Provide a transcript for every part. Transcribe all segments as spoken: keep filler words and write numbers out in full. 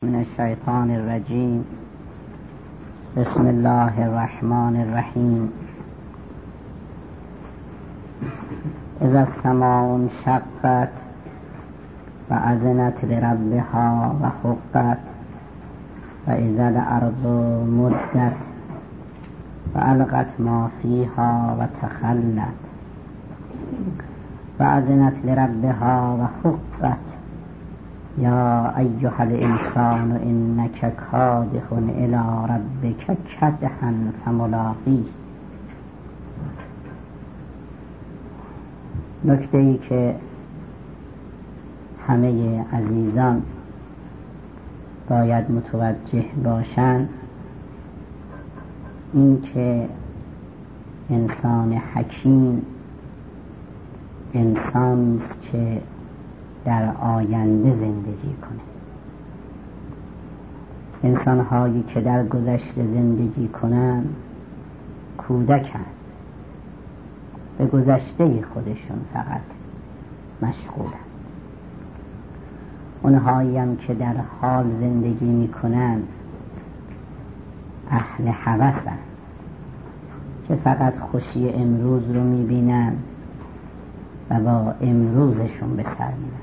من الشیطان الرجیم. بسم الله الرحمن الرحیم. اذا السماء انشقت و اذنت لربها و حقت و اذا الارض مدت و القت ما فیها و تخلت و اذنت لربها و حقت یا ایها الانسان انک کادح الی ربک کدحا فملاقیه. نکته ای که همه عزیزان باید متوجه باشند این که انسان حکیم انسانی است که در آینده زندگی کنه. انسان‌هایی که در گذشته زندگی کنن کودکن، به گذشته خودشون فقط مشغولن. اونهایی هم که در حال زندگی میکنن اهل هوسن که فقط خوشی امروز رو میبینن و با امروزشون به سر میبرن.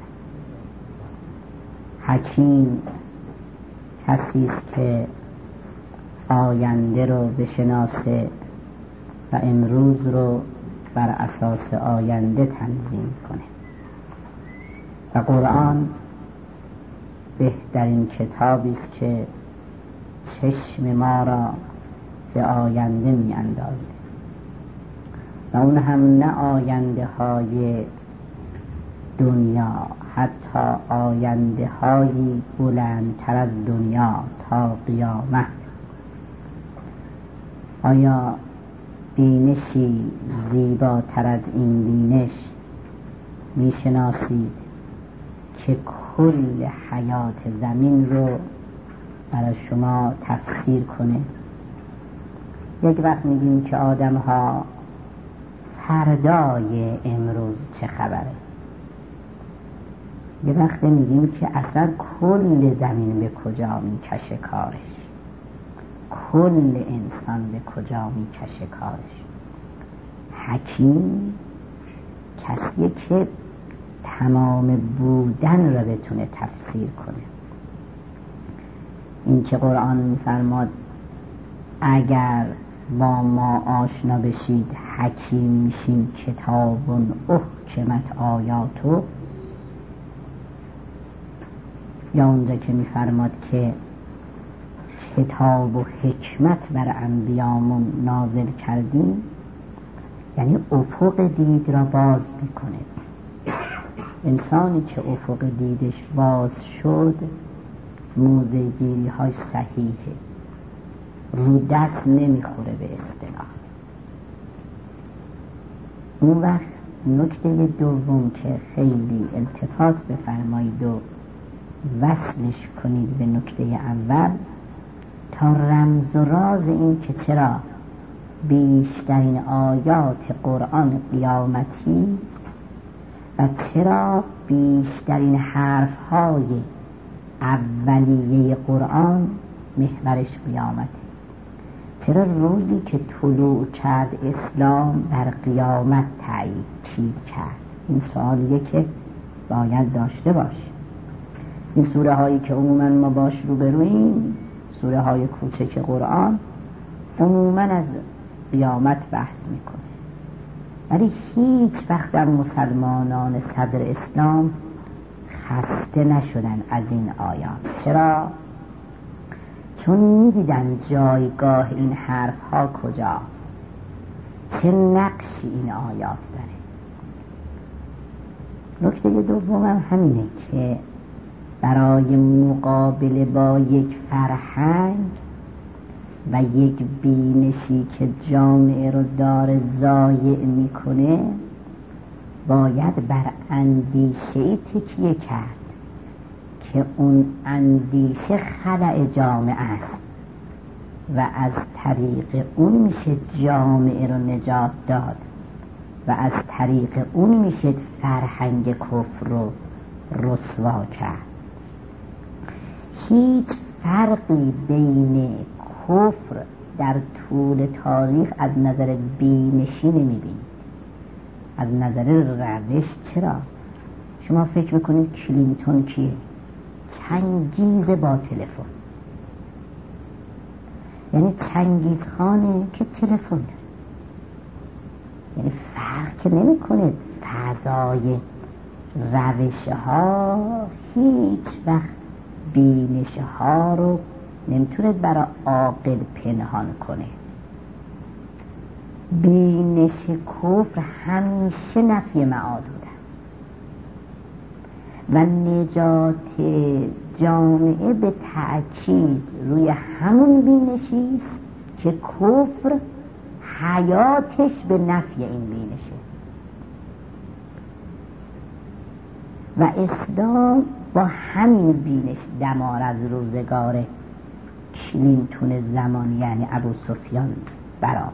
حکیم کسی است که آینده رو بشناسه و امروز رو بر اساس آینده تنظیم کنه. و قرآن بهترین کتابی است که چشم ما را به آینده می اندازه و اون هم نه آینده های دنیا، حتی آینده هایی بلندتر از دنیا تا قیامت. آیا بینشی زیباتر از این بینش می شناسید که کل حیات زمین رو برای شما تفسیر کنه؟ یک وقت میگیم که آدم ها فردای امروز چه خبره، یه وقت میگیم که اصلا کل زمین به کجا میکشه کارش، کل انسان به کجا میکشه کارش. حکیم کسیه که تمام بودن را بتونه تفسیر کنه. این که قرآن میفرماد اگر با ما آشنا بشید حکیم میشین کتاب احکمت آیاتو، یا اونجا که میفرماد که کتاب و حکمت بر انبیامون نازل کردیم، یعنی افق دید را باز میکنه. انسانی که افق دیدش باز شد موزه گیری های صحیحه، رو دست نمیخوره به اصطلاح. اون وقت نکته دوم که خیلی التفات بفرمایید و وصلش کنید به نکته اول تا رمز و راز این که چرا بیشترین آیات قرآن قیامتی و چرا بیشترین حرفهای اولیه قرآن محورش قیامته. چرا روزی که طلوع کرد اسلام در قیامت تأکید کرد؟ این سوالیه که باید داشته باشیم. این سوره هایی که عموما ما باش روبرویم، سوره های کوچک قرآن، عموما از قیامت بحث میکنه، ولی هیچ وقت در مسلمانان صدر اسلام خسته نشدن از این آیات. چرا؟ چون میدیدن جایگاه این حرف ها کجاست، چه نقشی این آیات داره. نکته دوم هم همینه که برای مقابله با یک فرهنگ و یک بینشی که جامعه رو داره ضایع میکنه باید بر اندیشه‌ای تکیه کرد که اون اندیشه خلأ جامعه است و از طریق اون میشه جامعه رو نجات داد و از طریق اون میشه فرهنگ کفر رو رسوا کرد. هیچ فرقی بین کفر در طول تاریخ از نظر بینشی نمیبینید. از نظر روش چرا؟ شما فکر میکنید کلینتون کیه؟ چنگیز با تلفن، یعنی چنگیز خانه که تلفن داره. یعنی فرق که نمی کنه. فضای روش ها هیچ وقت بینش ها رو نمیتونه برای عاقل پنهان کنه. بینش کفر همیشه نفی معاد بوده است و نجات جامعه به تأکید روی همون بینشی است که کفر حیاتش به نفی این بینشه و اسلام با همین بینش دمار از روزگار کلینتون زمان یعنی ابو سفیان برآورد.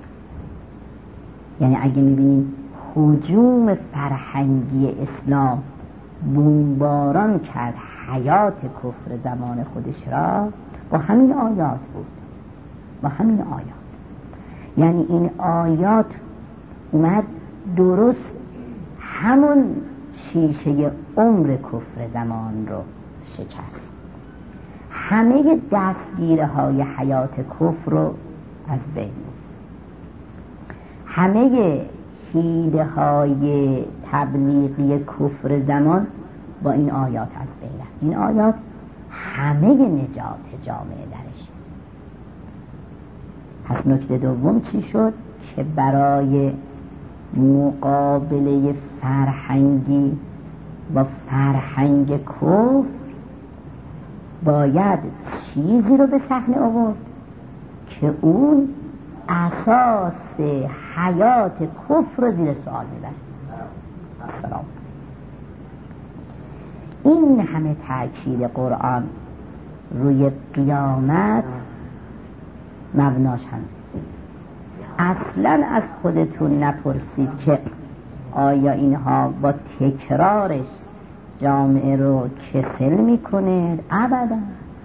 یعنی اگه میبینیم هجوم فرهنگی اسلام بمباران کرد حیات کفر زمان خودش را، با همین آیات بود. با همین آیات یعنی این آیات اومد درست همون شیشه عمر کفر زمان رو شکست. همه دستگیره های حیات کفر رو از بین، همه حیله های تبلیغی کفر زمان با این آیات از بین. این آیات همه نجات جامعه درش است. پس نکته دوم چی شد؟ که برای مقابله فرهنگی با فرهنگ کفر باید چیزی رو به صحنه آورد که اون اساس حیات کفر رو زیر سوال میبره. السلام. این همه تأکید قرآن روی قیامت مبناش هم اصلا از خودتون نپرسید که آیا اینها با تکرارش جامعه رو کسل میکنه؟ ابدا.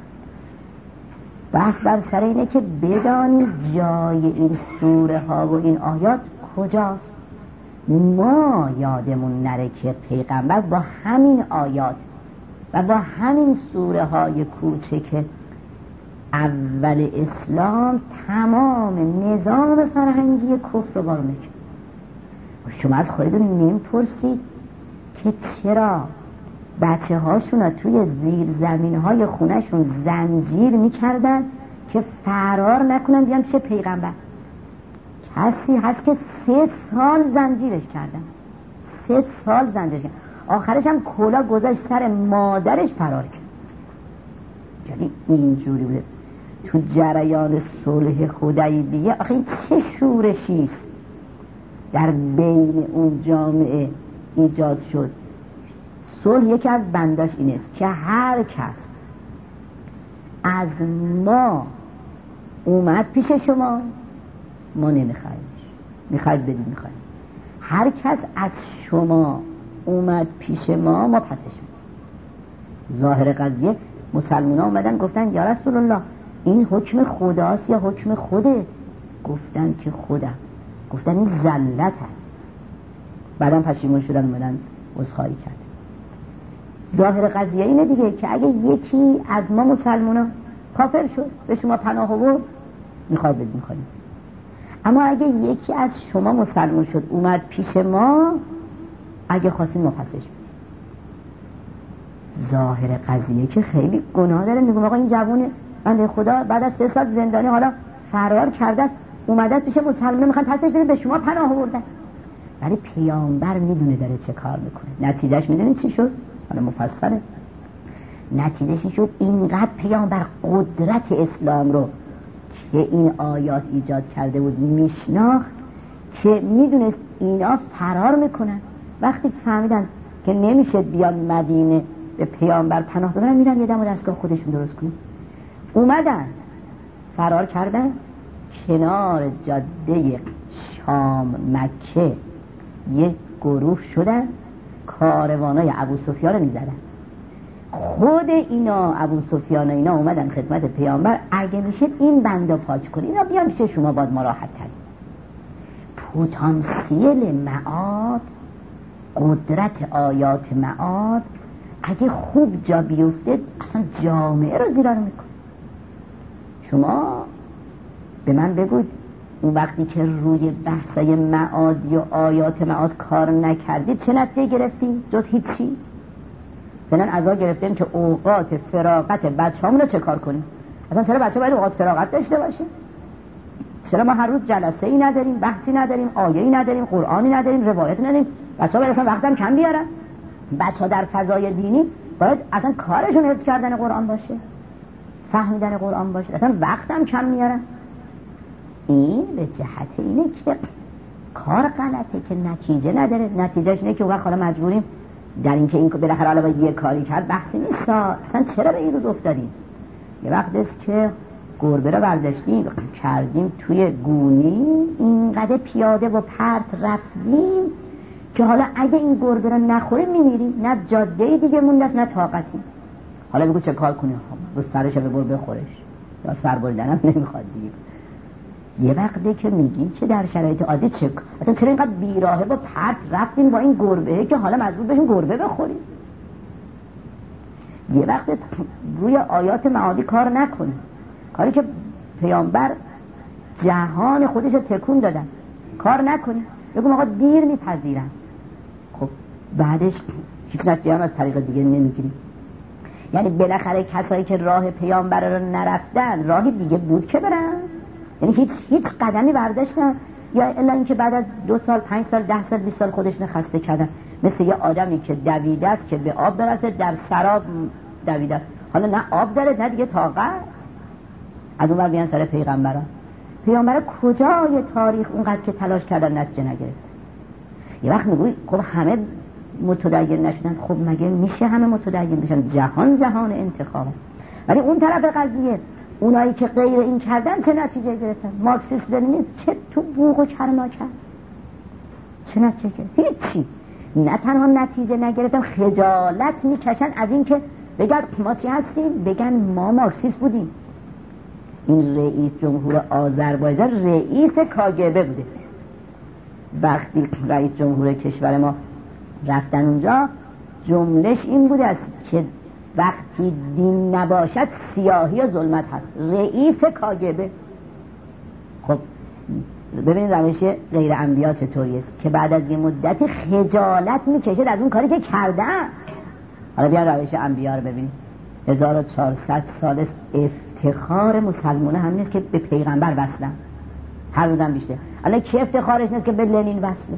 بحث بر سر اینه که بدانید جای این سوره ها و این آیات کجاست. ما یادمون نره که پیغمبر با همین آیات و با همین سوره های کوچک اول اسلام تمام نظام فرهنگی کفر رو بار میکنه. شما از خودتون نمیپرسید که چرا بچه هاشون توی زیر زمین های خونهشون زنجیر میکردن که فرار نکنن بیان پیش پیغمبر؟ کسی هست که سه سال زنجیرش کردن، سه سال زنجیرش کردن، آخرش هم کلا گذاشت سر مادرش فرار کرد. یعنی اینجوری بود. تو جریان صلح حدیبیه آخه این چه شورشیست در بین اون جامعه ایجاد شد. صلح یکی از بنداش این است که هر کس از ما اومد پیش شما ما نمیخوایمش، میخواید بدید میخوایم. هر کس از شما اومد پیش ما ما پسش میدیم. ظاهر قضیه مسلمان ها اومدن گفتن یا رسول الله این حکم خداست یا حکم خوده؟ گفتن که خودم. گفتن این ذلت هست. بعدم پشیمون شدن اومدن عذرخواهی کرد. ظاهر قضیه اینه دیگه که اگه یکی از ما مسلمانا کافر شد به شما پناه آورد میخواد بدید میخواید. اما اگه یکی از شما مسلمان شد اومد پیش ما اگه خواستیم ما پسش بدیم. ظاهر قضیه که خیلی گناه داره. میگم آقا این جوونه بنده خدا بعد از سه سال زندانی حالا فرار کرده است اومده پیش مسلمان میخواد پسش بدید به شما پناه آورده است. ولی پیامبر میدونه داره چه کار میکنه. نتیجهش میدونید چی شد؟ حالا مفصله. نتیجهش این شد اینقدر پیامبر قدرت اسلام رو که این آیات ایجاد کرده بود میشناخت که میدونست اینا فرار میکنن. وقتی فهمیدن که نمیشه بیان مدینه به پیامبر پناه ببرن میرن یه دم و دستگاه خودشون درست کنن. اومدن فرار کردن کنار جاده شام مکه یک گروه شدن کاروانای ابو سفیان رو میزدن. خود اینا ابو سفیان و اینا اومدن خدمت پیامبر، اگه میشه این بنده پاک کنی، اینا بیان میشه شما باز ما راحت ترین. پتانسیل معاد، قدرت آیات معاد اگه خوب جا بیفته اصلا جامعه رو زیرا رو میکنه. شما به من بگوید اون وقتی که روی بحثای معادی و آیات معاد کار نکردید چه نتیجه گرفتید؟ جز هیچی. فعلا ازا گرفتیم که اوقات فراغت بچه‌هامون رو چه کار کنیم. اصلا چرا بچه باید اوقات فراغت داشته باشه؟ چرا ما هر روز جلسه ای نداریم، بحثی نداریم، آیه ای نداریم، قرآنی نداریم، روایت نداریم؟ بچه‌ها باید اصلا وقتم کم بیارن. بچه‌ها در فضای دینی باید اصلا کارشون حفظ کردن قرآن باشه، فهمیدن قرآن باشه، اصلا وقتم کم میارن. این به جهت اینه که کار غلطه که نتیجه نداره. نتیجهش اینه که اون وقت حالا مجبوریم در اینکه این بالاخره حالا باید یه کاری کرد، بحثی نیست. اصلا چرا به این روز افتادیم؟ یه وقت است که گربه رو برداشتیم کردیم توی گونی، اینقدر پیاده و پرت رفتیم که حالا اگه این گربه رو نخوره میمیریم. نه جاده دیگه مونده است نه طاقتی. حالا بگو چه کار کنیم؟ رو سرش به گربه خورش یا سر بردنم نمیخواد دیگه. یه وقته که میگی که در شرایط عادی چه اصلا چرا اینقدر بیراهه و پرت رفتیم با این گربه که حالا مجبور بشیم گربه بخوریم؟ یه وقت روی آیات معادی کار نکنه، کاری که پیامبر جهان خودش تکون داده است کار نکنه، بگم آقا دیر میپذیرن، خب بعدش هیچ نتیجه هم از طریق دیگه نمیگیریم. یعنی بالاخره کسایی که راه پیامبر رو نرفتن راهی دیگه بود که برن، یعنی هیچ هیچ قدمی برداشتن، یا الا اینکه بعد از دو سال پنج سال ده سال بیست سال خودشون خسته کردن، مثل یه آدمی که دویده است که به آب برسه، در سراب دویده است، حالا نه آب داره نه دیگه طاقت. از اون ور بیان سر پیغمبران، پیغمبر کجای تاریخ اونقدر که تلاش کردن نتیجه نگرفت. یه وقت میگوی خب همه متدین نشدن، خب مگه میشه همه متدین بشن؟ جهان جهان انتخاب است. ولی اون طرف قضیه اونایی که غیر این کردن چه نتیجه گرفتن؟ مارکسیست لنینیسم چه تو بوق و کرما کرد؟ چه نتیجه گرفت؟ هیچی. نه تنها نتیجه نگرفتن، خجالت میکشن از این که بگن ما چی هستیم؟ بگن ما مارکسیست بودیم. این رئیس جمهور آذربایجان رئیس کاگبه بوده. وقتی رئیس جمهور کشور ما رفتن اونجا جملهش این بوده است که وقتی دین نباشد سیاهی و ظلمت هست. رئیس کاگبه. خب ببینید روش غیر انبیا چطوری است که بعد از یه مدتی خجالت میکشد از اون کاری که کرده است. حالا بیان روش انبیا رو ببینید. هزار و چهارصد سال است افتخار مسلمانه همین است که به پیغمبر وصلن، هر روزم بیشتر. الان کی افتخارش نیست که به لنین وصله؟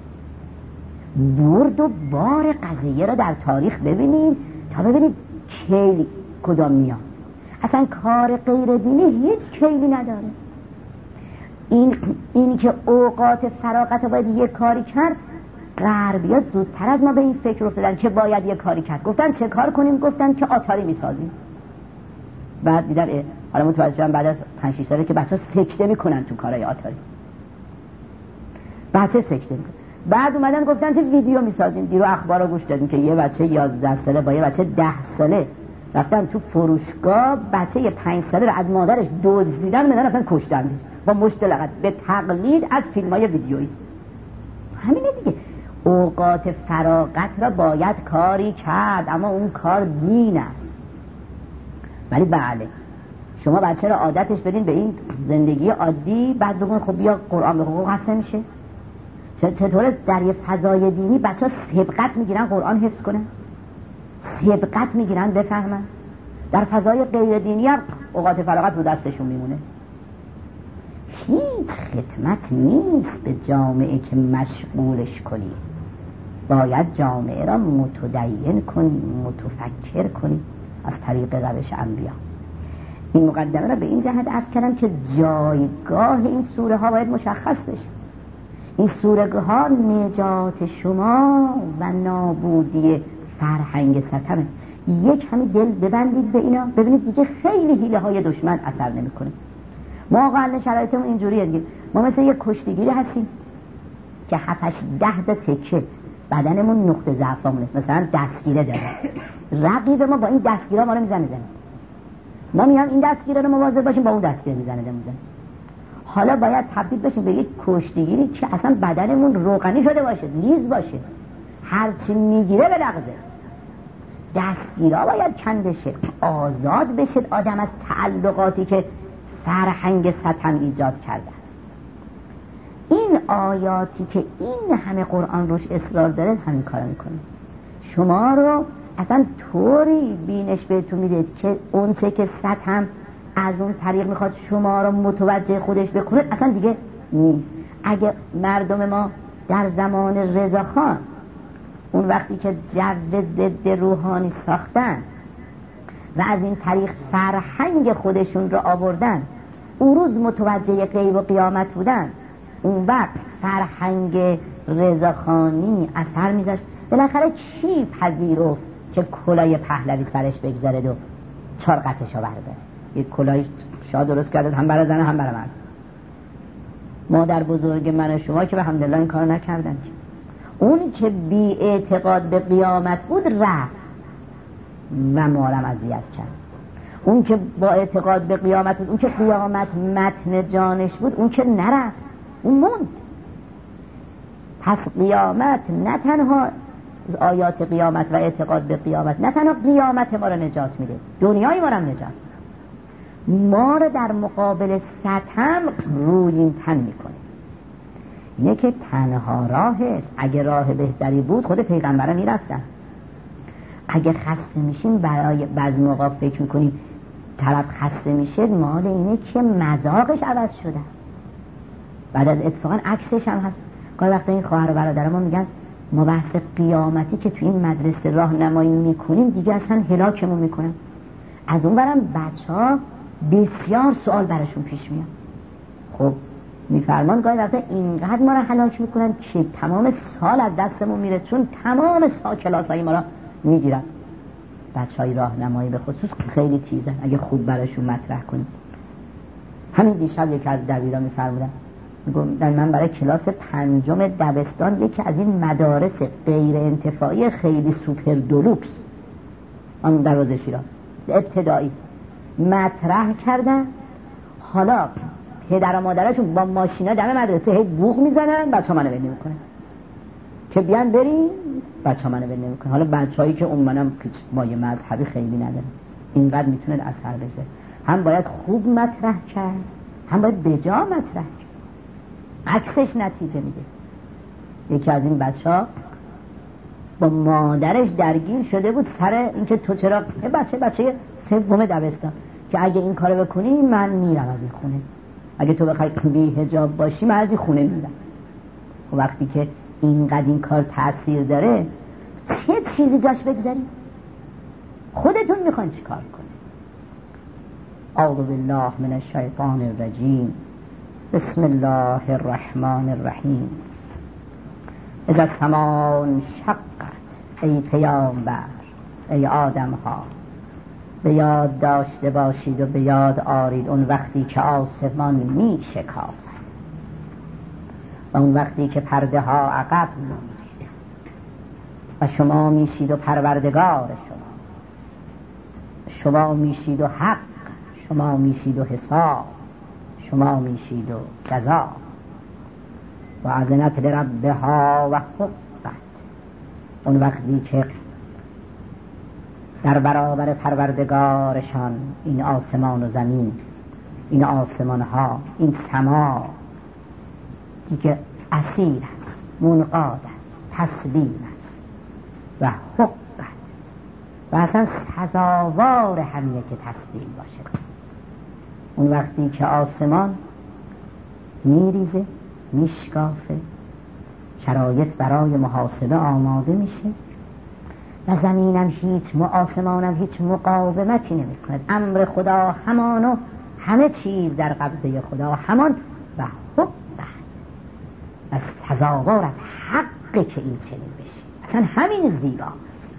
برد و بار قضیه رو در تاریخ ببینید تا ببینید کیل کدام میاد. اصلا کار غیر دینی هیچ کیلی نداره. این اینی که اوقات فراغت باید یه کاری کرد، غربی‌ها زودتر از ما به این فکر افتادن که باید یه کاری کرد. گفتن چه کار کنیم؟ گفتن که آتاری میسازیم. بعد دیدن حالا متوجه شدن بعد از پنج شش ساله که بچه‌ها سکته میکنن تو کارهای آتاری. بچه سکته میکنن. بعد اومدن گفتن که ویدیو میسازیم. دیرو اخبارو گوش دادیم که یه بچه یازده ساله با یه بچه ده ساله رفتن تو فروشگاه، بچه پنج ساله رو از مادرش دزدیدن، میدن رفتن کشتن با مشت لغت به تقلید از فیلم‌های ویدیویی. همینه دیگه. اوقات فراغت را باید کاری کرد، اما اون کار دین است. ولی بله شما بچه را عادتش بدین به این زندگی عادی، بعد بگون خب بیا قرآن بخون، قصه میشه؟ چطور است در یه فضای دینی بچه ها سبقت میگیرن قرآن حفظ کنن، سبقت میگیرن بفهمن؟ در فضای غیر دینی هم اوقات فراغت رو دستشون میمونه. هیچ خدمت نیست به جامعه که مشغولش کنی. باید جامعه را متدین کنی، متفکر کنی از طریق روش انبیا. این مقدمه را به این جهت عرض کردم که جایگاه این سوره ها باید مشخص بشه. این سوره ها نجات شما و نابودی فرهنگ ستم است. یک همی دل ببندید به اینا، ببینید دیگه خیلی حیله های دشمن اثر نمیکنه. ما واقعا شرایطمون اینجوریه دیگه. ما مثل یک کشتیگیری هستیم که هفتش ده تا تکه بدنمون نقطه ضعفمون است. مثلا دستگیره داره، رقیب ما با این دستگیرها ما رو میزنه زنه، ما میگم این دستگیرها رو مواظب باشیم، با اون دستگیر میزنه میزنه. حالا باید تبدیل بشیم به یک کشتیگیری که اصلا بدنمون روغنی شده باشه، لیز باشه، هرچی میگیره به لغزه. دستگیرها باید کنده شه، آزاد بشه آدم از تعلقاتی که فرهنگ ستم ایجاد کرده است. این آیاتی که این همه قرآن روش اصرار داره همین کارو میکنه. شما رو اصلا طوری بینش بهتون میده که اون چه که ستم از اون طریق میخواد شما رو متوجه خودش بکنه اصلا دیگه نیست. اگه مردم ما در زمان رضاخان اون وقتی که جو ضد روحانی ساختن و از این طریق فرهنگ خودشون رو آوردن، اون روز متوجه غیب و قیامت بودن، اون وقت فرهنگ رضاخانی اثر میذاشت. بالاخره چی پذیرفت که کلاه پهلوی سرش بگذارد و چارقتشو برداره؟ یک کلاه شاه درست کرده هم برای زنه هم برای مرد. مادر بزرگ من و شما که به الحمدلله این کار نکردن. اونی که بی اعتقاد به قیامت بود رفت و ما رو اذیت کرد. اون که با اعتقاد به قیامت بود، اون که قیامت متن جانش بود، اون که نرفت، اون موند. پس قیامت نه تنها آیات قیامت و اعتقاد به قیامت نه تنها قیامت ما رو نجات میده، دنیای ما رو هم نجات میده، ما رو در مقابل ستم رویین تن میکنه. اینه که تنها راه است. اگه راه بهتری بود خود پیغمبران میرفتن. اگه خسته میشیم، برای بعضی موقع فکر میکنیم طرف خسته میشه مال اینه که مذاقش عوض شده است. بعد از اتفاقا عکسش هم هست. گاهی وقتا این خواهر و برادر ما میگن ما بحث قیامتی که توی این مدرسه راهنمایی میکنیم دیگه اصلا هلاکمون میکنن. از اون برم بچه ها بسیار سوال براشون پیش میاد. خب میفرمان گاهی وقتا اینقدر ما رو هلاک میکنن که تمام سال از دستمون میره، چون تمام سال کلاسایی ما رو میگیرن. بچه های راهنمایی به خصوص خیلی تیزن اگه خوب براشون مطرح کنیم. همین دیشب یکی از دبیران میفرمودن، میگم من برای کلاس پنجم دبستان یکی از این مدارس غیر انتفاعی خیلی سوپر دولوکس آن دروازه شیراز ابتدایی مطرح کردن. حالا پدر و مادرشون با ماشینا دم مدرسه هی بوق میزنن، بچه‌ها منو ول نمیکنن که بیان بریم، بچه‌ها منو ول نمیکنن. حالا بچه‌هایی که عموماً مایه مذهبی خیلی ندارن اینقدر میتونه اثر بذاره. هم باید خوب مطرح کرد، هم باید بجا مطرح کرد. عکسش نتیجه میده. یکی از این بچه‌ها با مادرش درگیر شده بود سر اینکه تو چرا بچه بچه سوم دبستان که اگه این کارو بکنی من میرم از این خونه، اگه تو بخوای بی حجاب باشی من از این خونه میرم. و وقتی که اینقدر این کار تأثیر داره چه چیزی جاش بگذاریم؟ خودتون میخواین چی کار کنید؟ اعوذ بالله من الشیطان الرجیم. بسم الله الرحمن الرحیم. اذا السماء انشقت، ای پیامبر، ای آدم ها، به یاد داشته باشید و به یاد آرید اون وقتی که آسمان می شکافد و اون وقتی که پرده ها عقب می و شما میشید و پروردگار شما، شما میشید و حق، شما میشید و حساب، شما میشید و جزا. و اذنت لربها و حقت، اون وقتی که در برابر پروردگارشان این آسمان و زمین، این آسمان ها، این سما دیگه اسیر است، منقاد است، تسلیم است و حقت و اصلا سزاوار همینه که تسلیم باشه. اون وقتی که آسمان میریزه، میشکافه، شرایط برای محاسبه آماده میشه و زمینم هیچ آسمانم هیچ مقاومتی نمی کند. امر خدا همان و همه چیز در قبضه خدا همان و حق و سزاوار از حق که این چنین بشه. اصلا همین زیباست.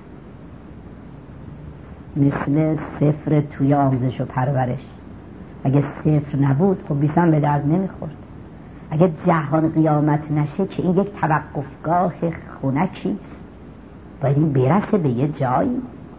مثل صفر توی آموزش و پرورش. اگه صفر نبود خب بیسم به درد نمیخورد. اگه جهان قیامت نشه که این یک توقفگاه خنکیست، باید این برسه به یه جایی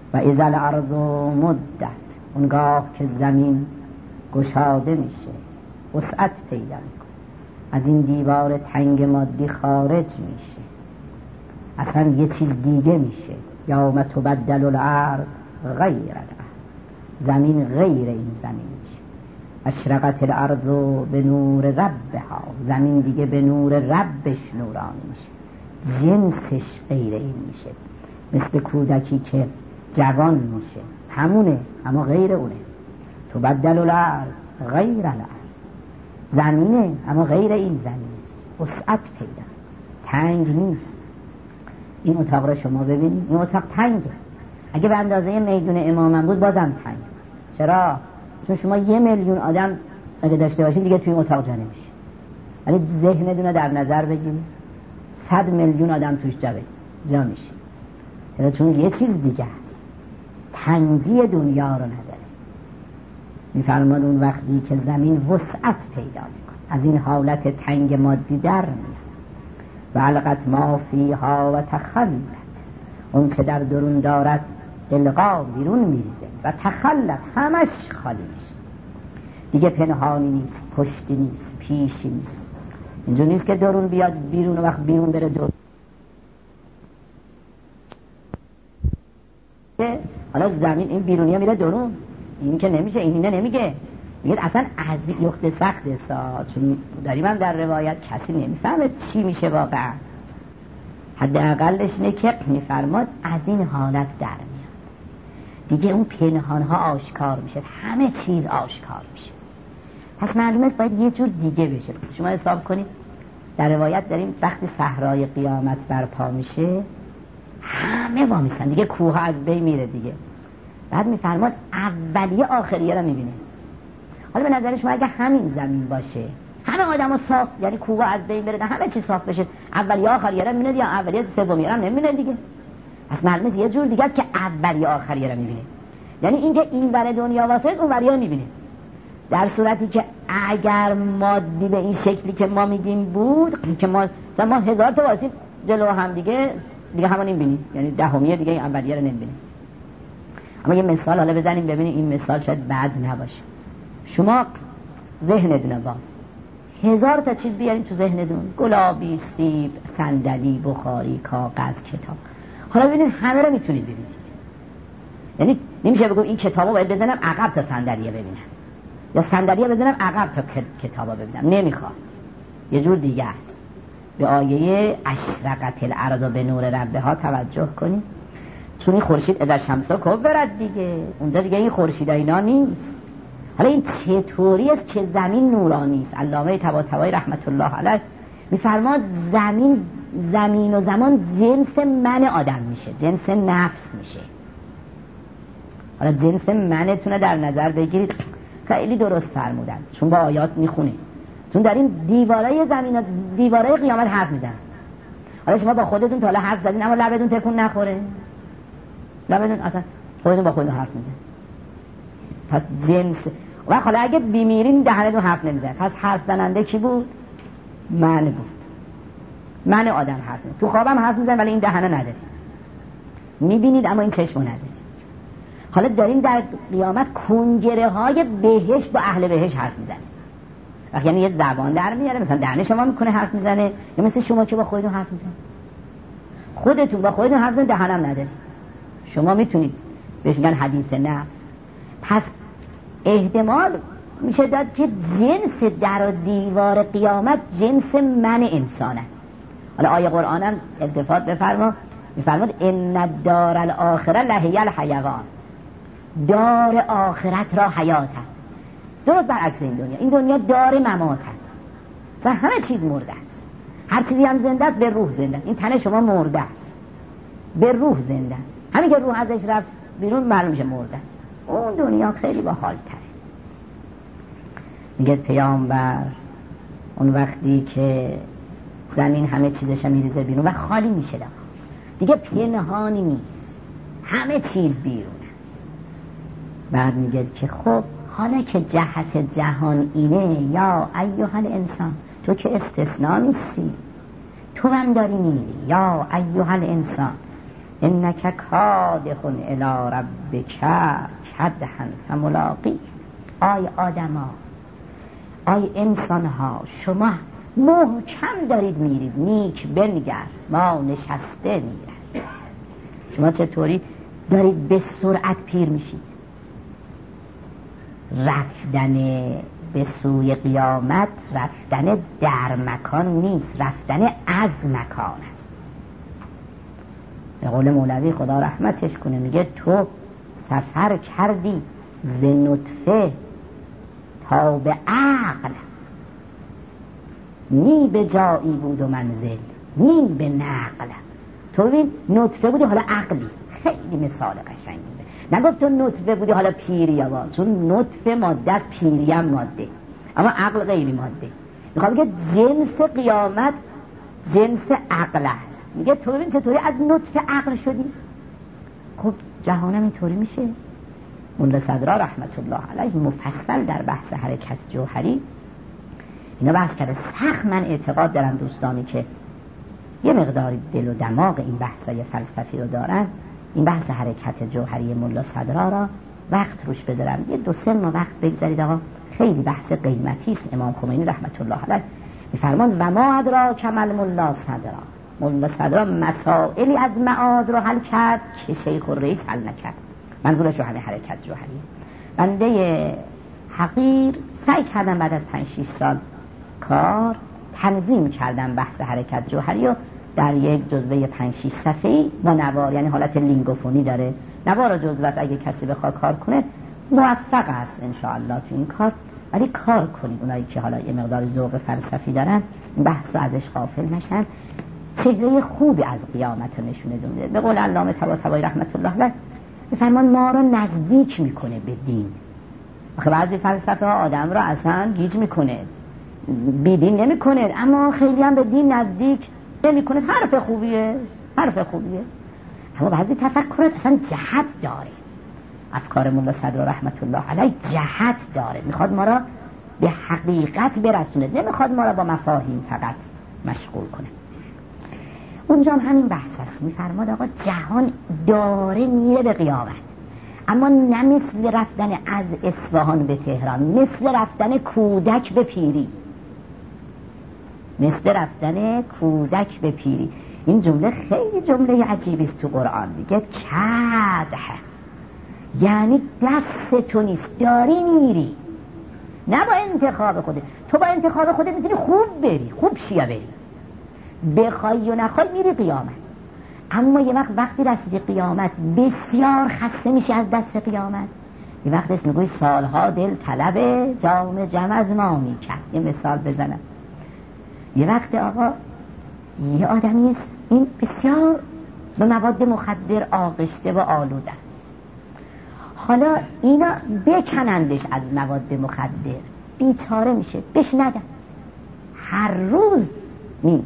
و اذا الارض مدت، اونگاه که زمین گشاده میشه، وسعت پیدا میکنه، از این دیوار تنگ مادی خارج میشه، اصلا یه چیز دیگه میشه. یوم تبدل الارض غیر الارض، زمین غیر این زمین میشه. اشرقت الارض به نور ربها، زمین دیگه به نور ربش نورانی میشه، جنسش غیر این میشه. مثل کودکی که جوان میشه، همونه اما غیر اونه. تبدل الارض غیر الارض، زمینه اما غیر این زمین است، وسعت پیدا، تنگ نیست. این اتاق را شما ببینید، این اتاق تنگه، اگه به اندازه میدون امامم بود بازم تنگ. چرا؟ چون شما یه میلیون آدم اگه داشته باشین دیگه توی این اتاق جا نمیشه. ولی ذهنتون رو در نظر بگیرید، صد میلیون آدم توش جا جا میشه. چرا؟ چون یه چیز دیگه هست، تنگی دنیا رو نداره. میفرماد اون وقتی که زمین وسعت پیدا میکنه، از این حالت تنگ مادی در میاد. و علقت ما فیها و تخلت، اون چه در درون دارد القا بیرون میریزه، و تخلت همش خالی میشه، دیگه پنهانی نیست، پشتی نیست، پیشی نیست. اینجور نیست که درون بیاد بیرون و وقت بیرون بره دور. حالا زمین این بیرونی ها میره درون، این که نمیشه، این اینه نمیگه، میگه اصلا از یخت سخت سا، چون داریم هم در روایت کسی نمیفهمه چی میشه واقعا. حداقلش اینه که میفرماد از این حالت در میاد، دیگه اون پنهان ها آشکار میشه، همه چیز آشکار میشه. پس معلومه است باید یه جور دیگه بشه. شما حساب کنید در روایت داریم وقتی صحرای قیامت برپا میشه همه وامیستن، دیگه کوه ها از بین میره دیگه. بعد میفرماد اولیه آخریه رو میبینه. حالا به نظر شما اگه همین زمین باشه، همه آدم ها صاف، یعنی کوه از بین بره، همه چی صاف بشه، اولیه آخریه رو میبینه یا اولیه سومیه رو نمیبینه دیگه. پس معلومه یه جور دیگه است که اولیه آخریه رو میبینه، یعنی اینکه این ور دنیا واسه اون وریه رو میبینه. در صورتی که اگر مادی به این شکلی که ما میگیم بود، که ما ما هزار تا واسه جلو هم دیگه دیگه همون این بینیم، یعنی دهمیه دیگه این اولیه رو نمیبینه. اما یه مثال حالا بزنیم ببینید، این مثال شاید بد نباشه. شما ذهنتون باز هزار تا چیز بیارین تو ذهنتون، گلابی، سیب، صندلی، بخاری، کاغذ، کتاب. حالا ببینید همه رو میتونید ببینید. یعنی نمیشه بگم این کتابو باید بزنم عقب تا صندلیه ببینم، یا صندلیه بزنم عقب تا کتابو ببینم. نمیخواد، یه جور دیگه است. به آیه اشرقت الارض به نور ربها توجه کنید، چون این خورشید اذا الشمس کبرت دیگه، اونجا دیگه این خورشید اینا نیست. حالا این چطوری است که زمین نورانی است؟ علامه طباطبایی رحمت الله علیه میفرماد زمین زمین و زمان جنس من آدم میشه، جنس نفس میشه. حالا جنس منتونه در نظر بگیرید، خیلی درست فرمودن، چون با آیات میخونه، چون در این دیوارای زمین دیوارای قیامت حرف میزنن. حالا شما با خودتون تا حالا حرف زدین اما لبتون تکون نخوره، لبتون اصلا خودتون با خودتون حرف میزنن. پس جنس و حالا اگه بیمیرین دهنتون حرف نمیزنه، پس حرف زننده کی بود؟ من بود، من آدم حرف میزنه. تو خوابم حرف میزنه ولی این دهنه نداره، میبینید اما این چشمو نداره. حالا داریم در قیامت کنگره های بهش با اهل بهش حرف میزنه. وقتی یعنی یه زبان در میاره، مثلا دهن شما میکنه حرف میزنه، یا مثل شما که با خودتون حرف میزنه. خودتون با خودتون حرف میزنه، دهنم نداره. شما میتونید بهش میگن حدیث نفس. پس احتمال میشه داد که جنس در دیوار قیامت جنس من انسان است. حالا آیه قرآنم التفات بفرما، میفرماد ان الدار الاخره لهی الحیوان، دار آخرت را حیات است. درست برعکس این دنیا، این دنیا دار ممات است، مثلا همه چیز مرده است، هر چیزی هم زنده است به روح زنده است. این تن شما مرده است به روح زنده است، همین که روح ازش رفت بیرون معلوم میشه مرده است. اون دنیا خیلی باحال تره. میگه پیامبر اون وقتی که زمین همه چیزش میریزه بیرون و خالی میشه دیگه پنهانی نیست، همه چیز بیرون است. بعد میگه که خب حالا که جهت جهان اینه، یا ایها الانسان، تو که استثناء نیستی، تو هم داری میری، یا ایها الانسان انک کادح الی ربک کدحا فملاقیه. آی آدما، آی انسان ها، شما محکم دارید میرید، نیک بنگر ما نشسته میرد. شما چطوری دارید به سرعت پیر میشید؟ رفتن به سوی قیامت رفتن در مکان نیست، رفتن از مکان است. به قول مولوی خدا رحمتش کنه میگه تو سفر کردی ز نطفه تا به عقل، نی به جایی بود و منزل نی به نقل. تو ببین نطفه بودی حالا عقلی، خیلی مثال قشنگی میزنه. نگفت تو نطفه بودی حالا پیری یا با، چون نطفه ماده است، پیری هم ماده، اما عقل غیری ماده. میخوام بگه جنس قیامت جنس عقل است. میگه تو ببین چطوری از نطفه عقل شدی. خب جهانم اینطوری میشه. مولا صدرا رحمت الله علیه مفصل در بحث حرکت جوهری اینا بحث کرده. سخت من اعتقاد دارم دوستانی که یه مقداری دل و دماغ این بحثای فلسفی رو دارن، این بحث حرکت جوهری مولا صدرا را وقت روش بذارم، یه دو سه ماه وقت بگذارید. آقا خیلی بحث قیمتی است. امام خمینی رحمت الله علیه میفرمان و ما ادراک مل مولا صدرا. مولا صدرا مسائلی از معاد رو حل کرد که شیخ الرئیس حل نکرد. منظورش رو همه حرکت جوهری. بنده حقیر سعی کردم بعد از پنج شش سال کار تنظیم کردم بحث حرکت جوهری و در یک جزوه پنج شش صفحه‌ای با نوار، یعنی حالت لینگوفونی داره، نوار جزوه است. اگه کسی بخواد کار کنه موفق است ان شاء الله تو این کار، ولی کار کنید. اونایی که حالا یه مقدار ذوق فلسفی دارن این بحث رو ازش غافل نشن. چهره خوبی از قیامت نشونه میده. به قول علامه طباطبایی رحمت الله علیه میفرمان ما رو نزدیک میکنه به دین. آخه بعضی فلسفه ها آدم رو اصلا گیج میکنه، بیدین نمیکنه، اما خیلی هم به دین نزدیک نمیکنه. حرف خوبیه، حرف خوبیه، اما بعضی تفکرات اصلا جهت داره. افکار مولا صدرا رحمت الله علیه جهت داره، میخواد ما را به حقیقت برسونه، نمیخواد ما را با مفاهیم فقط مشغول کنه. اونجا هم همین بحث است. میفرماد آقا جهان داره میره به قیامت، اما نه مثل رفتن از اصفهان به تهران، مثل رفتن کودک به پیری، مثل رفتن کودک به پیری. این جمله خیلی جمله عجیبی است تو قرآن. میگه کدح، یعنی دست تو نیست، داری میری، نه با انتخاب خودت. تو با انتخاب خودت میتونی خوب بری، خوب شیا بری، بخوای و نخوای میری قیامت. اما یه وقت وقتی رسیدی قیامت بسیار خسته میشه از دست قیامت. یه وقت اسم میگوی سالها دل طلب جام جم از ما میکرد. یه مثال بزنم. یه وقت آقا یه آدمی است این بسیار به مواد مخدر آغشته و آلوده است. حالا اینا بکنندش از مواد مخدر، بیچاره میشه، بهش ندن، هر روز میره.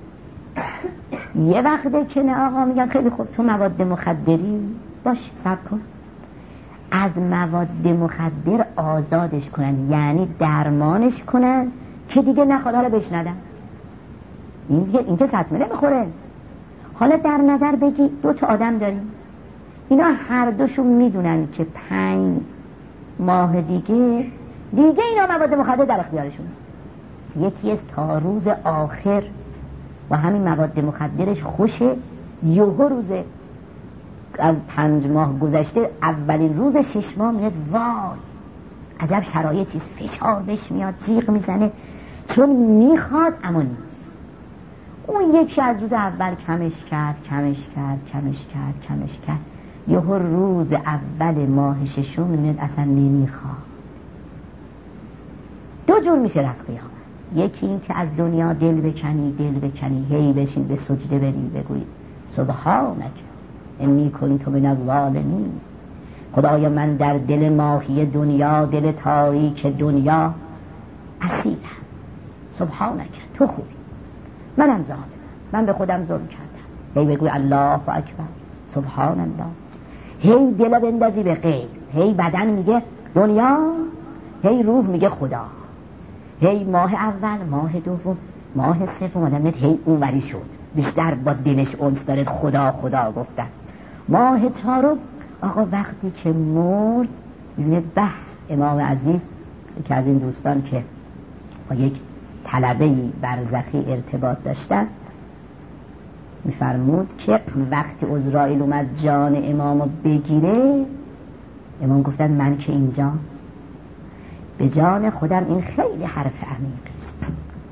یه وقته که نه آقا میگن خیلی خوب تو مواد مخدری باش، صبر کن، از مواد مخدر آزادش کنن، یعنی درمانش کنن که دیگه نخواد حالا بهش ندن. این دیگه این که سطمه نمیخوره. حالا در نظر بگی دو تا آدم داریم، اینا هر دوشون میدونن که پنج ماه دیگه دیگه اینا مواد مخدر در اختیارشون است. یکی است تا روز آخر و همین مواد مخدرش خوشه، یهو روز از پنج ماه گذشته اولین روز شش ماه میاد وای عجب شرایطیست، فشار بهش میاد، جیغ میزنه چون میخواد اما نیست. اون یکی از روز اول کمش کرد کمش کرد کمش کرد کمش کرد یهو روز اول ماه ششم میاد اصلا نمیخواد. دو جور میشه رفت قیامت. یکی این که از دنیا دل بکنی دل بکنی هی بشین به سجده بری بگوی سبحانک انی کنت من الظالمین، خدایا من در دل ماهی دنیا، دل تاریک دنیا اسیرم، سبحانک تو خوبی، منم ظالمم، من به خودم ظلم کردم. هی بگوی الله اکبر سبحان الله، هی دل بندازی به غیر، هی بدن میگه دنیا، هی روح میگه خدا، هی ماه اول ماه دوم ماه سوم آدم هی اونوری شد، بیشتر با دلش انس داره خدا خدا گفتن. ماه چهارم آقا وقتی که مرد میبینه به امام عزیز که از این دوستان که با یک طلبه‌ای برزخی ارتباط داشتن میفرمود که وقتی عزرائیل اومد جان امامو بگیره، امام گفتن من که اینجا به جان خودم این خیلی حرف عمیقی است.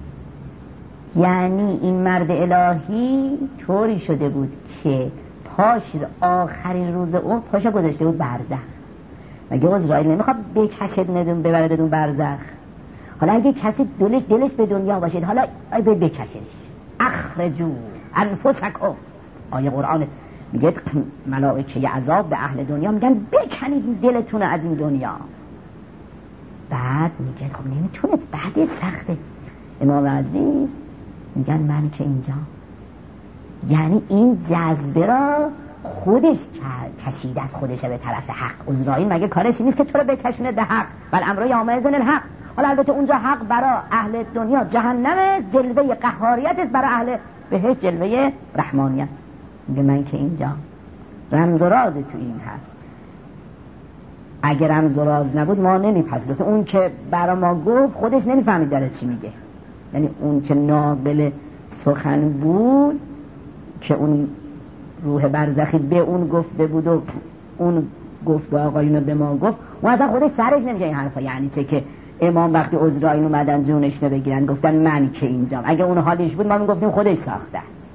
یعنی این مرد الهی طوری شده بود که پاش آخرین روز اون پاشا گذاشته بود برزخ. مگه عزرائیل نمیخواد بکشد ندون ببرد دون برزخ؟ حالا اگه کسی دلش دلش به دنیا باشید حالا ای باید بکشدش. اخرجو انفسکم، آیه قرآن میگه ملائکه عذاب به اهل دنیا میگن بکنید دلتون از این دنیا. بعد میگه خب نمیتونید، بعد سخته. امام عزیز میگن من که اینجا، یعنی این جذبه را خودش کشید از خودش به طرف حق. عزرائیل مگه کارش نیست که تو رو بکشونه به حق؟ بل امر یومئذ الحق. حالا البته اونجا حق برای اهل دنیا جهنم، جلوه قهاریت است، برای اهل بهشت جلوه رحمانیت. میگه من که اینجا. رمز و راز تو این هست. اگر رمز و راز نبود ما نمیپذیرفتیم. اون که برای ما گفت خودش نمیفهمید داره چی میگه. یعنی اون که ناقل سخن بود که اون روح برزخی به اون گفته بود و اون گفت به آقایونو به ما گفت، اون اصلا خودش سرش نمیشه این حرفا. یعنی چه که امام وقتی عزرائیل اومدن جونش رو بگیرن گفتن من که اینجام، اگه اون حالش بود ما میگفتیم خودش ساخته است.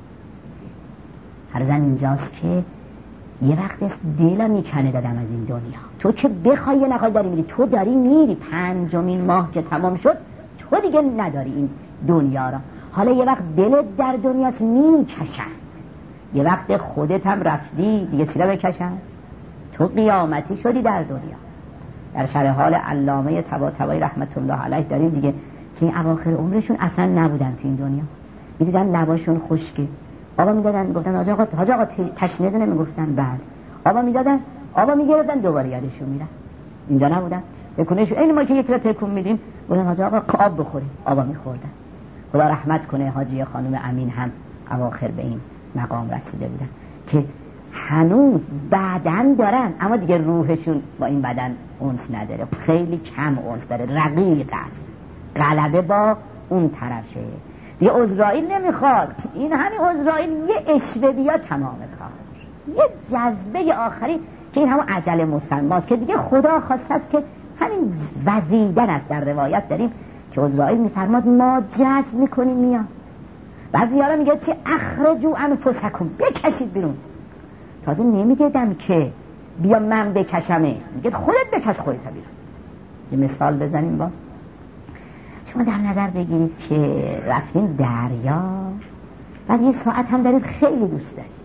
هر زن اینجاست که یه وقت است دلم میکنه دادم از این دنیا. تو که بخوای یا نخوای داری میری، تو داری میری. پنجمین ماه که تمام شد تو دیگه نداری این دنیا را. حالا یه وقت دلت در دنیاست میکشند، یه وقت خودت هم رفتی دیگه چی را بکشند؟ تو قیامتی شدی در دنیا. در شرح حال علامه طباطبایی رحمت الله علیه داریم دیگه که این اواخر عمرشون اصلا نبودن تو این دنیا. میدیدن لباشون خشکه، آبا میدادن گفتن حاج آقا حاج آقا تشنه دونه میگفتن بله، آبا میدادن آبا میگرفتن دوباره یادشون میرن. اینجا نبودن بکنش این ما که یک را تکون میدیم گفتن حاج آقا آب بخوریم، آبا میخوردن. خدا رحمت کنه حاجی خانم امین هم اواخر به این مقام رسیده بودن که هنوز بدن دارن اما دیگه روحشون با این بدن انس نداره، خیلی کم انس داره، رقیق است، غلبه با اون طرفه دیگه. عزرائیل نمیخواد، این همین عزرائیل یه اشوه بیا تمام کار، یه جذبه آخری که این همون عجل مسماست که دیگه خدا خواسته است که همین وزیدن است. در روایت داریم که عزرائیل میفرماد ما جذب میکنیم میاد. بعضی ها میگه چی اخرجو انفسکم، بکشید بیرون. تازه نمیگه که بیا من بکشمه، میگه خودت بکش خودت بیرون. یه مثال بزنیم باز. شما در نظر بگیرید که رفتین دریا، بعد یه ساعت هم دارید خیلی دوست دارید،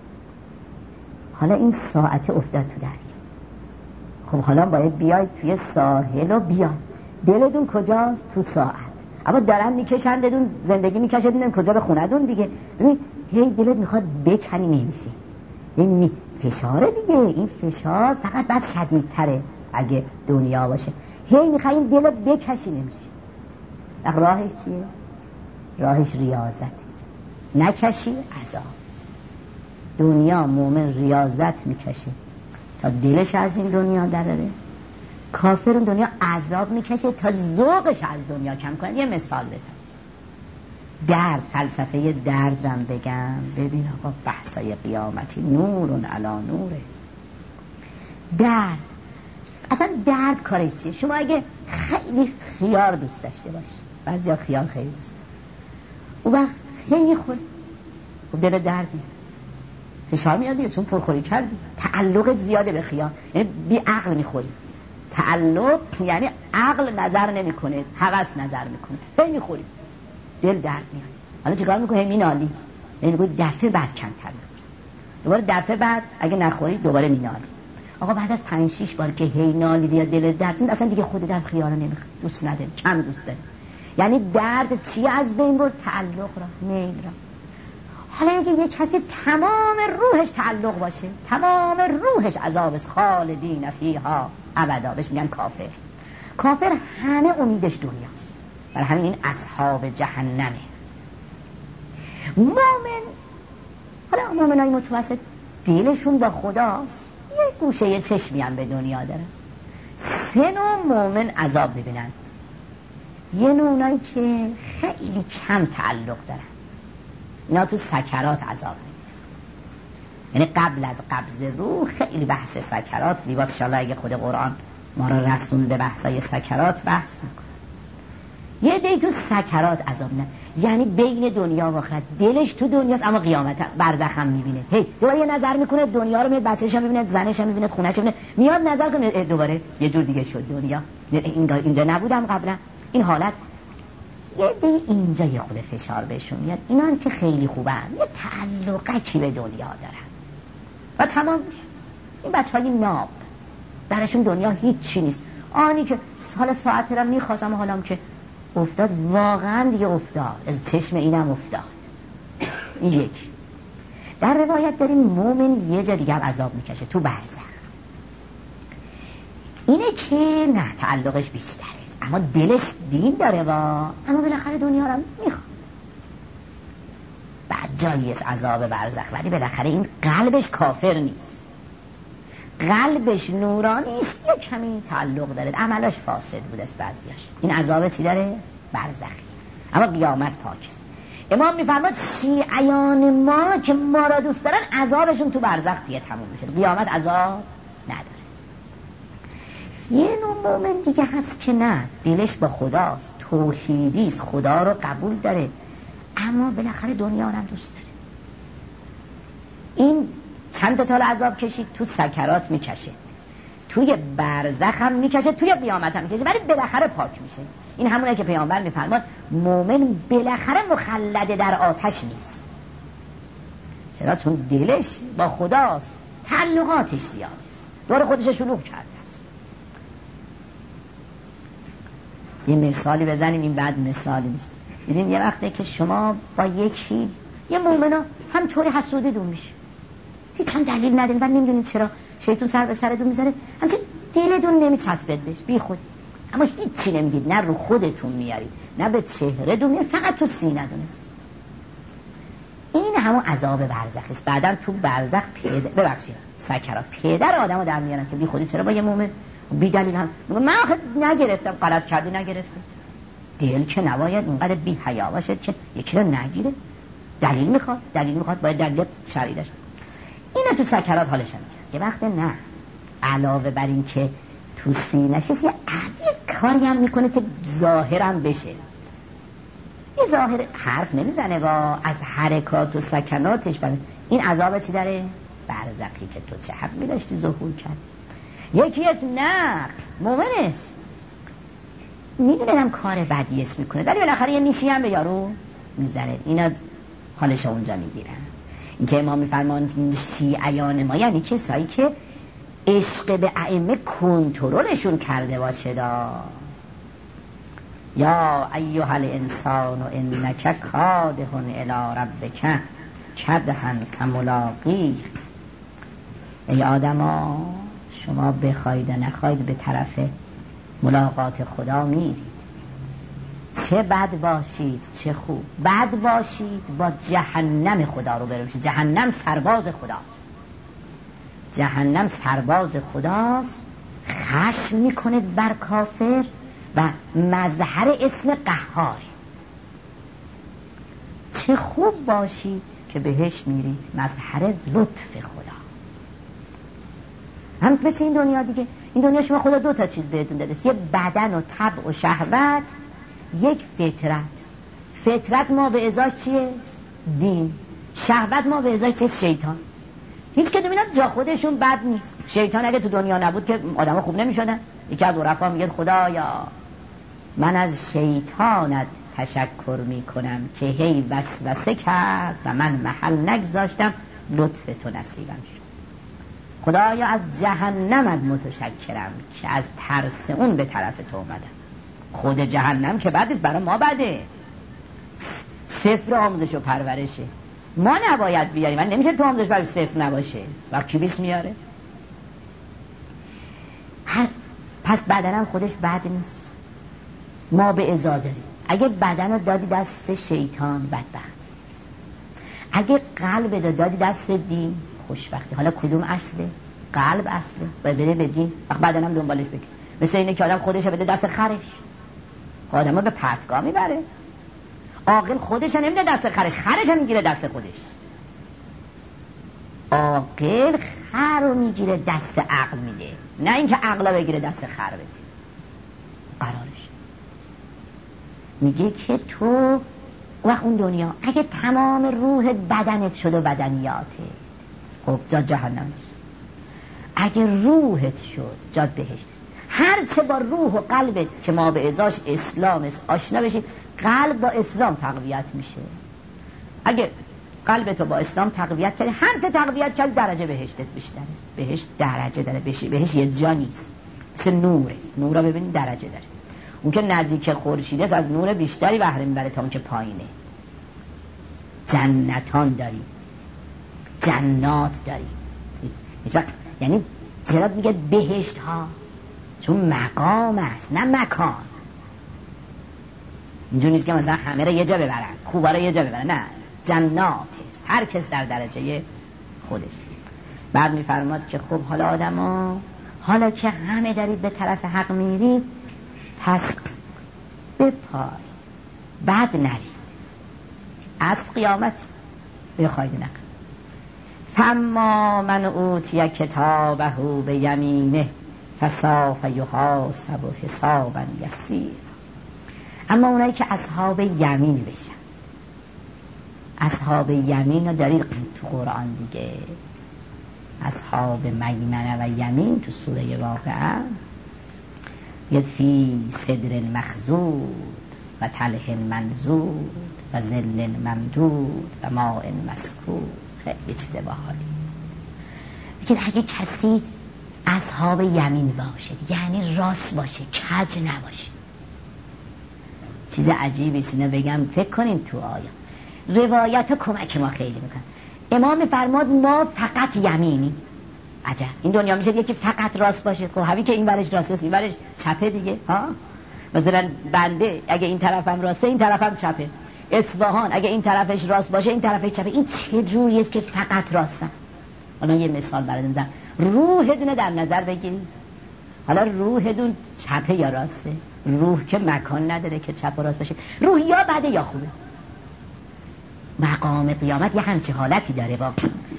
حالا این ساعت افتاد تو دریا. خب حالا باید بیاید توی ساحل و بیاید، دلتون کجاست؟ تو ساعت. اما دارن میکشندتون، زندگی میکشندتون کجا؟ به خونه‌تون دیگه. ببین هی دلت میخواد بکنی نمیشه، این فشاره دیگه. این فشار فقط بعد شدیدتره اگه دنیا باشه. هی میخوای این دلو بکشی نمیشه. راهش چیه؟ راهش ریاضت. نکشی عذاب. دنیا مومن ریاضت میکشه تا دلش از این دنیا دراره، کافر اون دنیا عذاب میکشه تا ذوقش از دنیا کم کنه. یه مثال بزن. درد، فلسفه درد رم بگم. ببین آقا بحثای قیامتی نورون علا نوره. درد، اصلا درد کارش چیه؟ شما اگه خیلی خیار دوست داشته باشی، بعضیا خیار خیلی دوست داره، اون وقت خیلی میخوری، خب دل درد میاد، فشار میاد دیگه، چون پرخوری کردی، تعلق زیاده به خیار، یعنی بی عقل میخوری. تعلق یعنی عقل نظر نمیکنه، هوس نظر میکنه، هی میخوری، دل درد میاد. حالا چیکار میکنه؟ هی مینالی، یعنی میگه دفعه بعد کمتر میخوری، دوباره دفعه بعد اگه نخوری دوباره مینالی. آقا بعد از پنج شش بار که هی نالیدی یا دل درد میاد، اصلا دیگه خود در خیار نمیخواد، دوست نداری، کم دوست داری. یعنی درد چی از بین برد؟ تعلق را، میل را. حالا اگه یه کسی تمام روحش تعلق باشه، تمام روحش عذاب است، خالدین فیها ابدا، بهش میگن کافر. کافر همه امیدش دنیاست، برای همین این اصحاب جهنمه. مومن، حالا مومنای متوسط دلشون با خداست، یه گوشه یه چشمی هم به دنیا دارن. سه نوع مؤمن عذاب ببینند. یه نوع اونایی که خیلی کم تعلق دارن، اینا تو سکرات عذاب میبینن. یعنی قبل از قبض روح خیلی بحث سکرات زیباست. انشاءالله اگه خود قرآن ما را رسون به بحثای سکرات بحث میکنه. یه دی تو سکرات عذاب نه، یعنی بین دنیا و آخرت، دلش تو دنیاست اما قیامت برزخ هم میبینه. هی دوباره یه نظر میکنه دنیا رو، میبینه بچه‌ش هم میبینه، زنش هم میبینه، خونه‌ش هم میبینه، میاد نظر کنه دوباره یه جور دیگه شد دنیا، اینجا اینجا نبودم قبلا. این حالت یه دی اینجا یه خود فشار بهشون میاد. اینا هم که خیلی خوبن، یه تعلقی به دنیا دارن و تمام میشه. این بچه‌های ناب براشون دنیا هیچ چی نیست. آنی که حالا ساعت رو میخواستم، حالا که افتاد واقعا دیگه افتاد، از چشم اینم افتاد. این یک. در روایت داریم مومن یه جا دیگه هم عذاب میکشه، تو برزخ. اینه که نه تعلقش بیشتره اما دلش دین داره و اما بالاخره دنیا رو میخواد. بعد جایی از عذاب برزخ، ولی بالاخره این قلبش کافر نیست، قلبش نورانی است، یه کمی تعلق داره، عملش فاسد بوده است بعضیاش. این عذاب چی داره؟ برزخی. اما قیامت پاک است. امام میفرماد شیعیان ما که ما را دوست دارن عذابشون تو برزخ دیگه تموم میشه، قیامت عذاب نداره. یه نوع مومن دیگه هست که نه، دلش با خداست، توحیدی است، خدا رو قبول داره اما بالاخره دنیا رو هم دوست داره. این چند تا تال عذاب کشید، تو سکرات میکشه، توی برزخ هم میکشه، توی قیامت هم میکشه، ولی بالاخره پاک میشه. این همونه که پیامبر میفرماد مومن بالاخره مخلد در آتش نیست. چرا؟ چون دلش با خداست، تعلقاتش زیاد است، دور خودش شلوغ کرده است. یه مثالی بزنیم، این بعد مثالی نیست. دیدین یه وقته که شما با یکی یه مومنه همطوری حسودیدون میشه، هیچ هم دلیل نداریم و نمیدونید چرا شیطون سر به سرتون میذاره، همچه دلتون نمیچسبید بهش، بی خودی، اما هیچی نمیگید، نه رو خودتون میارید نه به چهره دون میارید، فقط تو سینه دونست. این همون عذاب برزخ است. بعدم تو برزخ پیدا ببخشید سکرات پدر آدمو در میارن که بی خودی چرا با یه مومن بی دلیل هم من آخه نگرفتم، غلط کردی نگرفتم. دل که نباید اونقدر بی حیا باشد که یکی رو نگیره، دلیل میخواد، دلیل میخواد باید دلیل شرعی داشت. اینا تو سکرات حالش میگه. یه وقت نه، علاوه بر این که تو سینه‌ش یه عادی کاری هم میکنه که ظاهرم بشه. یه ظاهر حرف نمیزنه و از حرکات و سکناتش بره. این عذاب چی داره؟ برزخی که تو چه حق میداشتی ظهور کرد. یکی از نه مومن است، میدونم کار بدی است میکنه ولی بالاخره یه نیشی هم به یارو میزنه. اینا حالش اونجا میگیرن. این که امام میفرمان شیعیان ما یعنی کسایی که عشق به ائمه کنترلشون کرده باشه. دا یا ایها الانسان انک کادح الی ربک کدحا کملاقی. ای آدما شما بخواید و نخواید به طرف ملاقات خدا میرید. چه بد باشید چه خوب، بد باشید با جهنم خدا رو برسید. جهنم سرباز خداست، جهنم سرباز خداست، خشم میکنه بر کافر و مظهر اسم قهاره. چه خوب باشید که بهش میرید، مظهر لطف خدا. هم مثل این دنیا دیگه، این دنیا شما خدا دو تا چیز بهتون داده، یه بدن و طبع و شهوت، یک فطرت. فطرت ما به ازاش چیه؟ دین. شهوت ما به ازاش چیه؟ شیطان. هیچ کدوم اینا جا خودشون بد نیست. شیطان اگه تو دنیا نبود که آدم خوب نمیشدن. یکی از عرفا میگه خدایا من از شیطانت تشکر میکنم که هی وسوسه کرد و من محل نگذاشتم، لطف تو نصیبم شد. خدایا از جهنمت متشکرم که از ترس اون به طرف تو اومدم. خود جهنم که بعدش برای ما بده، صفر آموزش و پرورشه، ما نباید بیاریم. من نمیشه تو آموزش برای صفر نباشه، وقت کی بیس میاره. پس بدنم خودش بد نیست، ما به ازا داریم. اگه بدن رو دادی دست شیطان بدبختی، اگه قلب رو دادی دست دین خوشبختی. حالا کدوم اصله؟ قلب اصله، باید بده به دین، وقت بعدن هم دنبالش بگه. مثل اینه که آدم خودش بده دست خرش، آدم رو به پرتگاه میبره. عاقل خودش نمیده دست خرش، خرش هم میگیره دست خودش. عاقل خر رو میگیره دست عقل میده، نه اینکه عقل بگیره دست خر بده. قرارش میگه که تو وقت اون دنیا اگه تمام روح بدنت شد و بدنیاته، خب جا جهنم است. اگه روحت شد جا بهشت است. هر چه با روح و قلبت که ما به ازاش اسلام است آشنا بشید، قلب با اسلام تقویت میشه. اگه قلبتو با اسلام تقویت کردی، هر چه تقویت کردی درجه بهشتت بیشتر است. بهشت درجه داره، بهشت بهشت یه جا نیست، مثل نور است. نور رو ببینید درجه داره. اون که نزدیک خورشید است از نور بیشتری بهره میبره تا اون که پایینه. جنتان داری، جنات داری. یعنی چرا میگه بهشت ها؟ چون مقام است نه مکان. اینجور نیست که مثلا همه رو یه جا ببرن، خوبا رو یه جا ببرن، نه، جنات است، هر کس در درجه خودش. بعد میفرماد که خب حالا آدم ها، حالا که همه دارید به طرف حق میرید، پس بپاید، بد نرید، از قیامت بخواید نقل. فاما من اوتی کتابه به یمینه فسوف یحاسب حسابا یسیر. اما اونایی که اصحاب یمین بشن، اصحاب یمین رو دارید تو قرآن دیگه، اصحاب میمنه و یمین تو سوره واقعه، ید فی صدر مخضود و طلح منضود و ظل ممدود و ماء مسکوب. خیلی چیز باحالی. میگه اگه کسی اصحاب یمین باشه، یعنی راست باشه، کج نباشه. چیز عجیبی سینه بگم، فکر کنین تو آیا روایت ها کمک ما خیلی میکن. امام فرماد ما فقط یمینی. عجب، این دنیا میشه یکی فقط راست باشه. خب همین که این برش راست است این برش چپه دیگه ها. مثلا بنده اگه این طرفم راسته این طرفم چپه. اصفهان اگه این طرفش راست باشه این طرفش چپه. این چه جوریه است که فقط راستن؟ حالا یه مثال براتون میزنم. روحتون در نظر بگیرید. حالا روحتون چپه یا راسته؟ روح که مکان نداره که چپ و راست باشه. روح یا بده یا خوبه. مقام قیامت یه همچه حالتی داره، با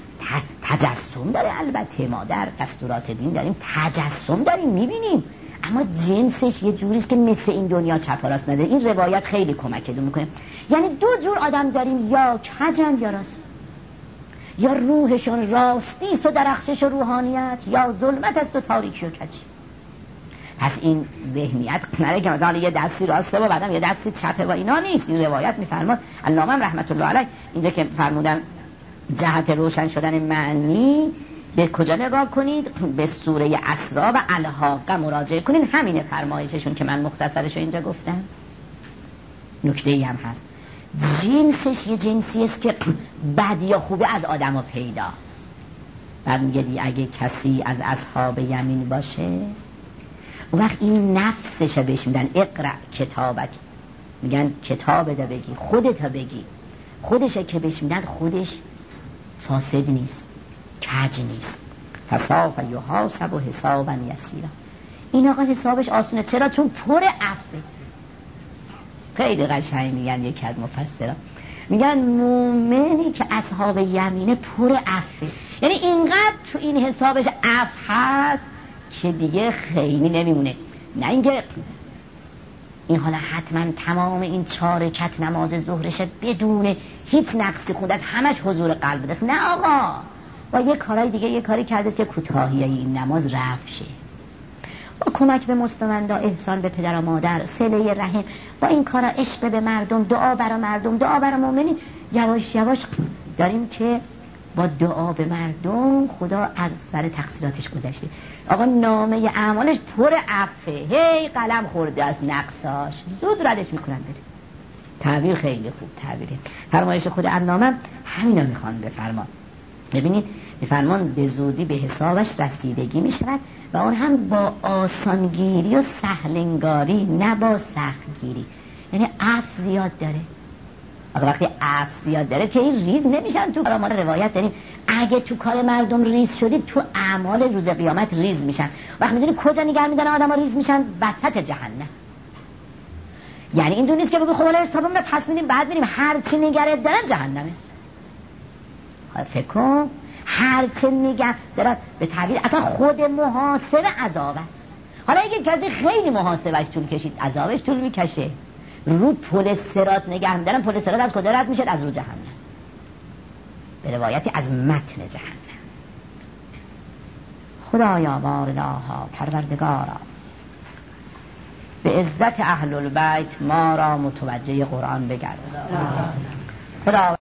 تجسم داره. البته ما در دستورات دین داریم تجسم داریم میبینیم، اما جنسش یه جوریست که مثل این دنیا چپ و راست نداره. این روایت خیلی کمکتون میکنه. یعنی دو جور آدم داریم، یا کجن یا راست، یا روحشون راستیست و درخشش و روحانیت، یا ظلمت است و تاریکی و کجی. پس این ذهنیت نره که مثلا یه دستی راسته و بعدم یه دستی چپه و اینا نیست. این روایت میفرماد علامه رحمت الله علیه اینجا که فرمودن جهت روشن شدن معنی به کجا نگاه کنید؟ به سوره اسراء و الحاقه مراجعه کنید. همین فرمایششون که من مختصرش اینجا گفتم. نکته ای هم هست، جنسش یه جنسی است که بد یا خوبه از آدم ها پیداست. بعد میگه دی اگه کسی از اصحاب یمین باشه، اون وقت این نفسشه بهش میدن اقرأ کتابک، میگن کتاب دا بگی، خودت ها بگی. خودشه که بهش میدن، خودش فاسد نیست، کج نیست. فسوف یحاسب حسابا یسیرا. این آقا حسابش آسونه. چرا؟ چون پر عفو. خیلی قشنگ میگن یکی از مفسران، میگن مومنی که اصحاب یمینه پر عفو، یعنی اینقدر تو این حسابش عفو هست که دیگه خیلی نمیمونه. نه اینکه این حالا حتما تمام این چهار رکعت نماز ظهرش بدون هیچ نقصی خود از همش حضور قلب است. نه آقا، با یه کارهای دیگه یه کاری کرده است که کوتاهی این نماز رفع شه. با کمک به مستمندا، احسان به پدر و مادر، صله رحم، با این کارا عشق به مردم، دعا برای مردم، دعا برای مؤمنین، یواش یواش داریم که با دعا به مردم خدا از سر تقصیراتش گذشته. آقا نامه اعمالش پر عفه، هی قلم خورده از نقصاش، زود ردش میکنن بره. تعبیر خیلی خوب تعبیره. فرمایش خود علامه همینا میخوان بفرمان. ببینید میفرمان به زودی به حسابش رسیدگی میشود و اون هم با آسانگیری و سهلنگاری، نه با سختگیری. یعنی عفو زیاد داره. وقتی عفو زیاد داره که این ریز نمیشن تو. ما روایت داریم اگه تو کار مردم ریز شدید تو اعمال روز قیامت ریز میشن. وقت میدونی کجا نگه میدن آدم ها ریز میشن؟ وسط جهنم. یعنی اینجور نیست که بگو خب حالا حسابمون رو پس میدیم بعد بریم، هر چی نگرت دارن جهنمه. فکر کن هر چی نگه دارن به تعبیر اصلا خود محاسبه عذاب است. حالا اگه کسی خیلی محاسبش طول کشید عذابش طول میکشه. رو پل صراط نگه میدارن. پل صراط از کجا رد میشه؟ از رو جهنم. به روایتی از متن جهنم. خدایا بارلاها پروردگارا به عزت اهل البیت ما را متوجه قرآن بگردان. خدا